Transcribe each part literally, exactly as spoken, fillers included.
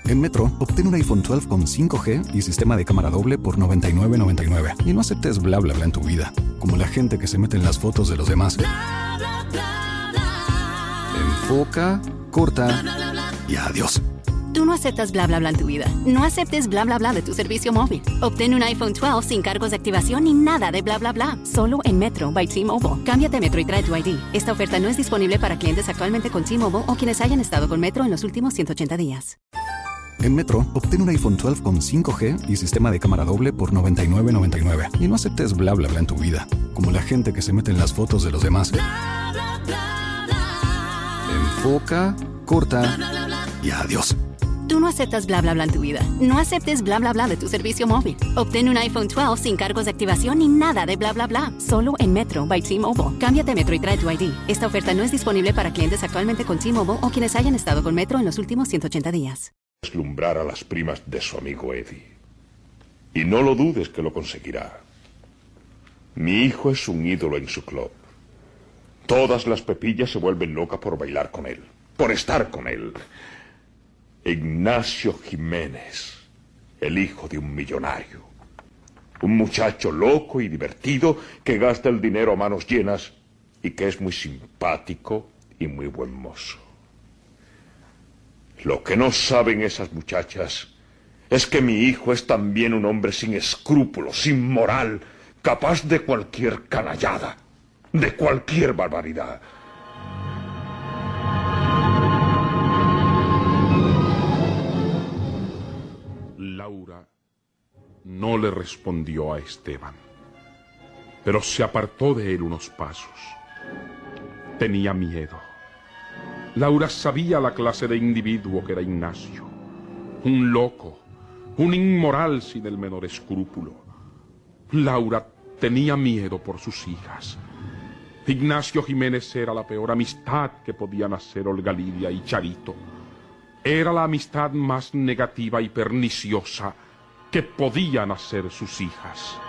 En Metro, obtén un iPhone doce con cinco G y sistema de cámara doble por noventa y nueve noventa y nueve. Y no aceptes bla bla bla en tu vida, como la gente que se mete en las fotos de los demás. Bla, bla, bla, bla. Enfoca, corta Bla, bla, bla, bla. y adiós. Tú no aceptas bla bla bla en tu vida. No aceptes bla bla bla de tu servicio móvil. Obtén un iPhone doce sin cargos de activación ni nada de bla bla bla. Solo en Metro by T-Mobile. Cámbiate a Metro y trae tu I D. Esta oferta no es disponible para clientes actualmente con T-Mobile o quienes hayan estado con Metro en los últimos ciento ochenta días. En Metro, obtén un iPhone doce con cinco G y sistema de cámara doble por noventa y nueve noventa y nueve. Y no aceptes bla bla bla en tu vida, como la gente que se mete en las fotos de los demás. Bla, bla, bla, bla. Enfoca, corta Bla, bla, bla, bla. y adiós. Tú no aceptas bla bla bla en tu vida. No aceptes bla bla bla de tu servicio móvil. Obtén un iPhone doce sin cargos de activación ni nada de bla bla bla. Solo en Metro by T-Mobile. Cámbiate a Metro y trae tu I D. Esta oferta no es disponible para clientes actualmente con T-Mobile o quienes hayan estado con Metro en los últimos ciento ochenta días. Deslumbrar a las primas de su amigo Eddie. Y no lo dudes que lo conseguirá. Mi hijo es un ídolo en su club. Todas las pepillas se vuelven locas por bailar con él, por estar con él. Ignacio Jiménez, el hijo de un millonario. Un muchacho loco y divertido que gasta el dinero a manos llenas y que es muy simpático y muy buen mozo. Lo que no saben esas muchachas es que mi hijo es también un hombre sin escrúpulos, sin moral, capaz de cualquier canallada, de cualquier barbaridad. Laura no le respondió a Esteban, pero se apartó de él unos pasos. Tenía miedo. Laura sabía la clase de individuo que era Ignacio. Un loco, un inmoral sin el menor escrúpulo. Laura tenía miedo por sus hijas. Ignacio Jiménez era la peor amistad que podían hacer Olga Lidia y Charito. Era la amistad más negativa y perniciosa que podían hacer sus hijas.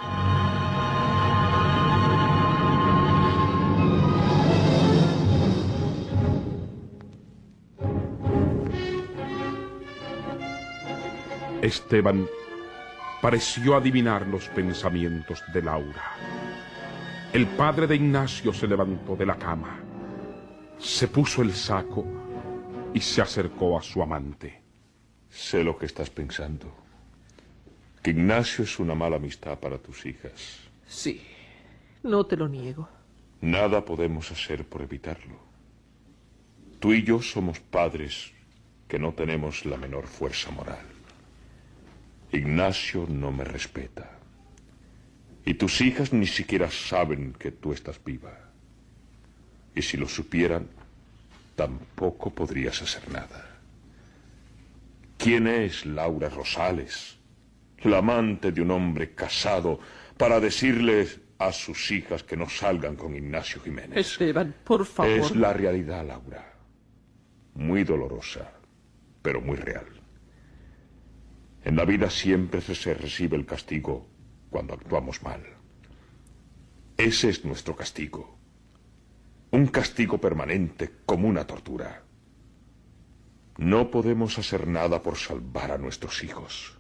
Esteban pareció adivinar los pensamientos de Laura. El padre de Ignacio se levantó de la cama, se puso el saco y se acercó a su amante. Sé lo que estás pensando. Que Ignacio es una mala amistad para tus hijas. Sí, no te lo niego. Nada podemos hacer por evitarlo. Tú y yo somos padres que no tenemos la menor fuerza moral. Ignacio no me respeta. Y tus hijas ni siquiera saben que tú estás viva. Y si lo supieran, tampoco podrías hacer nada. ¿Quién es Laura Rosales, la amante de un hombre casado, para decirles a sus hijas que no salgan con Ignacio Jiménez? Esteban, por favor. Es la realidad, Laura. Muy dolorosa, pero muy real. En la vida siempre se recibe el castigo cuando actuamos mal. Ese es nuestro castigo. Un castigo permanente como una tortura. No podemos hacer nada por salvar a nuestros hijos.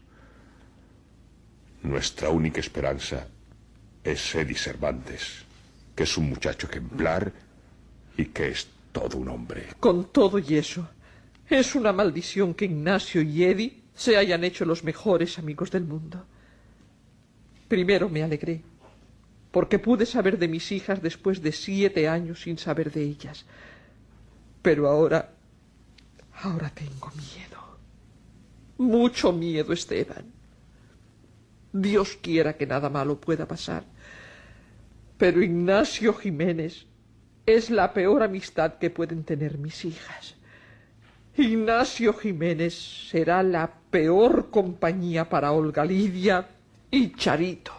Nuestra única esperanza es Eddie Cervantes, que es un muchacho ejemplar y que es todo un hombre. Con todo y eso, es una maldición que Ignacio y Eddie se hayan hecho los mejores amigos del mundo. Primero me alegré, porque pude saber de mis hijas después de siete años sin saber de ellas. Pero ahora, ahora tengo miedo. Mucho miedo, Esteban. Dios quiera que nada malo pueda pasar. Pero Ignacio Jiménez es la peor amistad que pueden tener mis hijas. Ignacio Jiménez será la peor compañía para Olga Lidia y Charito.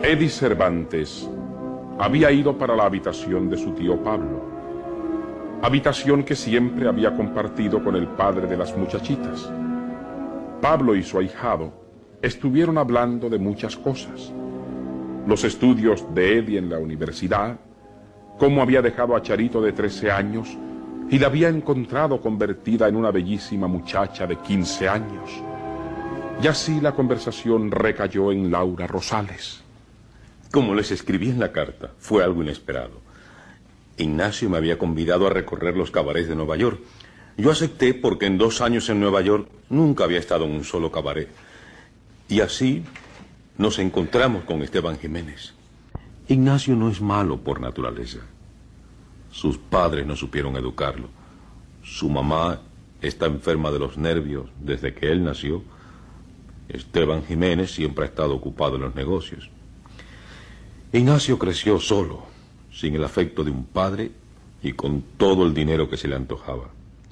Eddie Cervantes había ido para la habitación de su tío Pablo, habitación que siempre había compartido con el padre de las muchachitas. Pablo y su ahijado estuvieron hablando de muchas cosas: los estudios de Eddie en la universidad, cómo había dejado a Charito de trece años y la había encontrado convertida en una bellísima muchacha de quince años. Y así la conversación recayó en Laura Rosales. Como les escribí en la carta, fue algo inesperado. Ignacio me había convidado a recorrer los cabarets de Nueva York. Yo acepté porque en dos años en Nueva York nunca había estado en un solo cabaret. Y así nos encontramos con Esteban Jiménez. Ignacio no es malo por naturaleza. Sus padres no supieron educarlo. Su mamá está enferma de los nervios desde que él nació. Esteban Jiménez siempre ha estado ocupado en los negocios. Ignacio creció solo, sin el afecto de un padre y con todo el dinero que se le antojaba.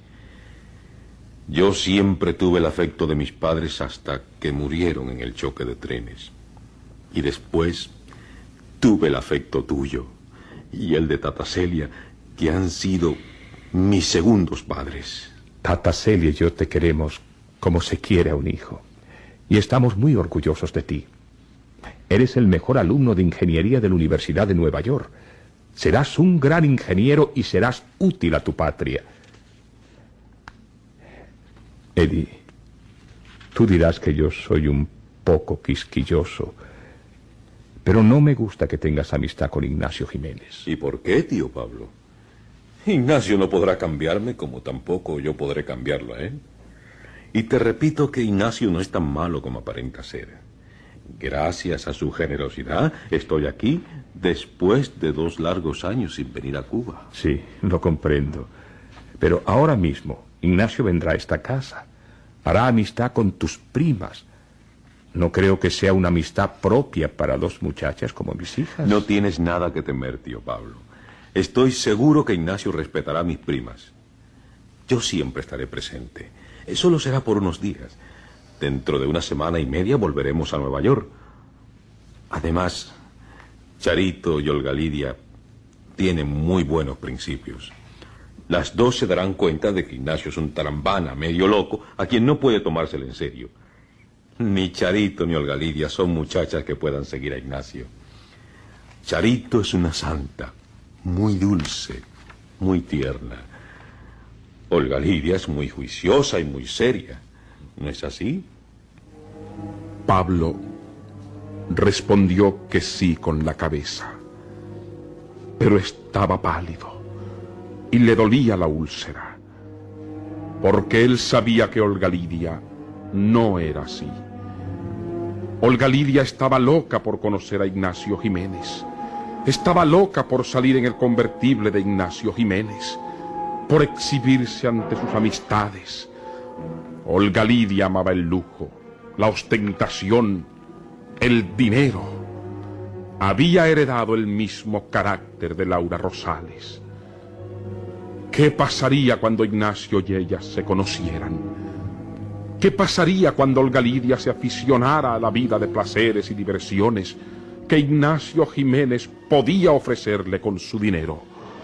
Yo siempre tuve el afecto de mis padres hasta que murieron en el choque de trenes. Y después tuve el afecto tuyo y el de Tata Celia, que han sido mis segundos padres. Tata Celia y yo te queremos como se quiere a un hijo. Y estamos muy orgullosos de ti. Eres el mejor alumno de ingeniería de la Universidad de Nueva York. Serás un gran ingeniero y serás útil a tu patria. Eddie, tú dirás que yo soy un poco quisquilloso, pero no me gusta que tengas amistad con Ignacio Jiménez. ¿Y por qué, tío Pablo? Ignacio no podrá cambiarme como tampoco yo podré cambiarlo a él. Y te repito que Ignacio no es tan malo como aparenta ser. Gracias a su generosidad estoy aquí después de dos largos años sin venir a Cuba. Sí, lo comprendo. Pero ahora mismo Ignacio vendrá a esta casa. Hará amistad con tus primas. No creo que sea una amistad propia para dos muchachas como mis hijas. No tienes nada que temer, tío Pablo. Estoy seguro que Ignacio respetará a mis primas. Yo siempre estaré presente. Solo será por unos días. Dentro de una semana y media volveremos a Nueva York. Además, Charito y Olga Lidia tienen muy buenos principios. Las dos se darán cuenta de que Ignacio es un tarambana, medio loco, a quien no puede tomárselo en serio. Ni Charito ni Olga Lidia son muchachas que puedan seguir a Ignacio. Charito es una santa, muy dulce, muy tierna. Olga Lidia es muy juiciosa y muy seria. ¿No es así? Pablo respondió que sí con la cabeza, pero estaba pálido y le dolía la úlcera, porque él sabía que Olga Lidia no era así. Olga Lidia estaba loca por conocer a Ignacio Jiménez, estaba loca por salir en el convertible de Ignacio Jiménez, por exhibirse ante sus amistades. Olga Lidia amaba el lujo, la ostentación, el dinero. Había heredado el mismo carácter de Laura Rosales. ¿Qué pasaría cuando Ignacio y ella se conocieran? ¿Qué pasaría cuando Olga Lidia se aficionara a la vida de placeres y diversiones que Ignacio Jiménez podía ofrecerle con su dinero?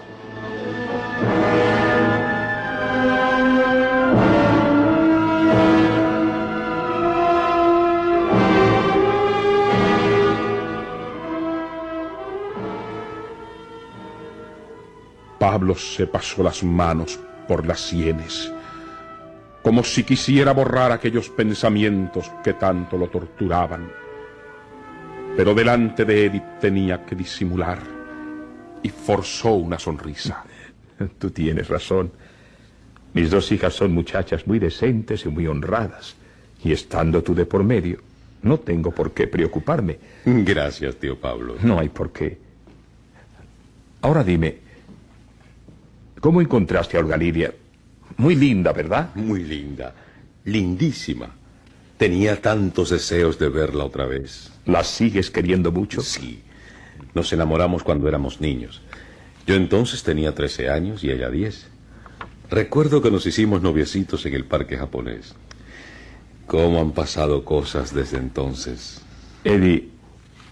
Pablo se pasó las manos por las sienes, como si quisiera borrar aquellos pensamientos que tanto lo torturaban. Pero delante de Edith tenía que disimular, y forzó una sonrisa. Tú tienes razón. Mis dos hijas son muchachas muy decentes y muy honradas, y estando tú de por medio, no tengo por qué preocuparme. Gracias, tío Pablo. No hay por qué. Ahora dime, ¿cómo encontraste a Olga Lidia? Muy linda, ¿verdad? Muy linda, lindísima. Tenía tantos deseos de verla otra vez. ¿La sigues queriendo mucho? Sí, nos enamoramos cuando éramos niños. Yo entonces tenía trece años y ella diez. Recuerdo que nos hicimos noviecitos en el parque japonés. ¿Cómo han pasado cosas desde entonces? Eddie,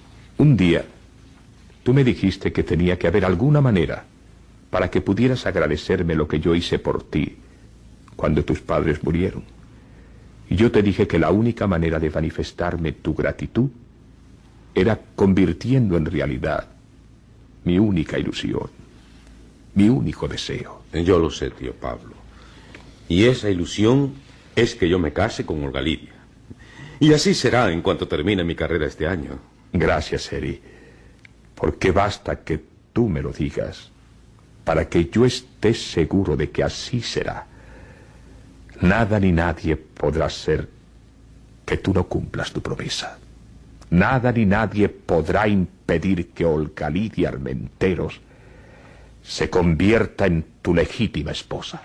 Un día, tú me dijiste que tenía que haber alguna manera para que pudieras agradecerme lo que yo hice por ti cuando tus padres murieron. Y yo te dije que la única manera de manifestarme tu gratitud era convirtiendo en realidad mi única ilusión, mi único deseo. Yo lo sé, tío Pablo. Y esa ilusión es que yo me case con Olga Lidia. Y así será en cuanto termine mi carrera este año. Gracias, Eri, porque basta que tú me lo digas para que yo esté seguro de que así será. Nada ni nadie podrá hacer que tú no cumplas tu promesa. Nada ni nadie podrá impedir que Olga Lidia Armenteros se convierta en tu legítima esposa.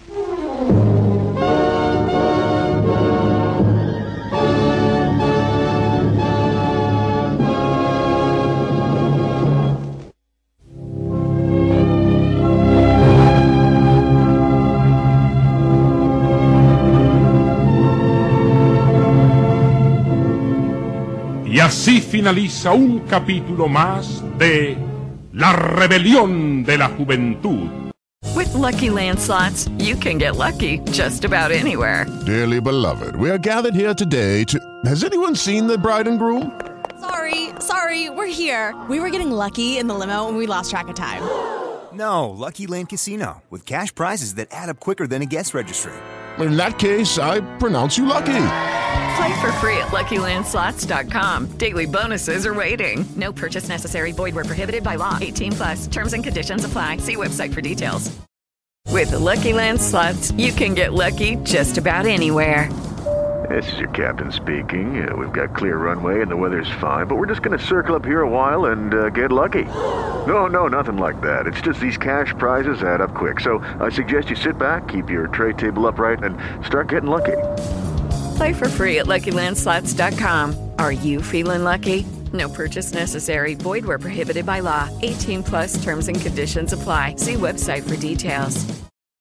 Y así finaliza un capítulo más de La Rebelión de la Juventud. With Lucky Land Slots, you can get lucky just about anywhere. Dearly beloved, we are gathered here today to... Has anyone seen the bride and groom? Sorry, sorry, we're here. We were getting lucky in the limo and we lost track of time. No, Lucky Land Casino, with cash prizes that add up quicker than a guest registry. In that case, I pronounce you lucky. Play for free at Lucky Land Slots dot com. Daily bonuses are waiting. No purchase necessary. Void where prohibited by law. eighteen plus. Terms and conditions apply. See website for details. With Lucky Land Slots, you can get lucky just about anywhere. This is your captain speaking. Uh, we've got clear runway and the weather's fine, but we're just going to circle up here a while and uh, get lucky. No, no, nothing like that. It's just these cash prizes add up quick. So I suggest you sit back, keep your tray table upright, and start getting lucky. Play for free at Lucky Land Slots dot com. Are you feeling lucky? No purchase necessary. Void where prohibited by law. eighteen plus terms and conditions apply. See website for details.